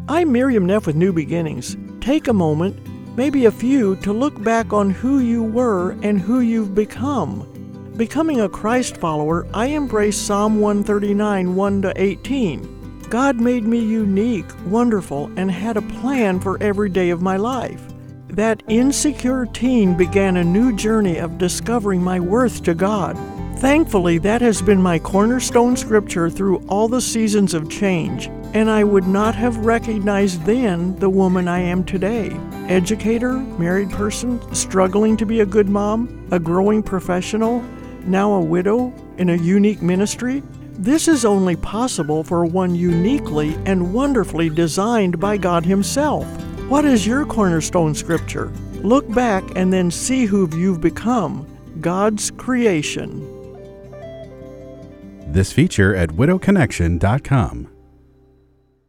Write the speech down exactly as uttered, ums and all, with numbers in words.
I'm Miriam Neff with New Beginnings. Take a moment, maybe a few, to look back on who you were and who you've become. Becoming a Christ follower, I embrace Psalm one thirty-nine, one to eighteen. God made me unique, wonderful, and had a plan for every day of my life. That insecure teen began a new journey of discovering my worth to God. Thankfully, that has been my cornerstone scripture through all the seasons of change, and I would not have recognized then the woman I am today. Educator, married person, struggling to be a good mom, a growing professional, now a widow in a unique ministry. This is only possible for one uniquely and wonderfully designed by God Himself. What is your cornerstone scripture? Look back and then see who you've become, God's creation. This feature at widow connection dot com.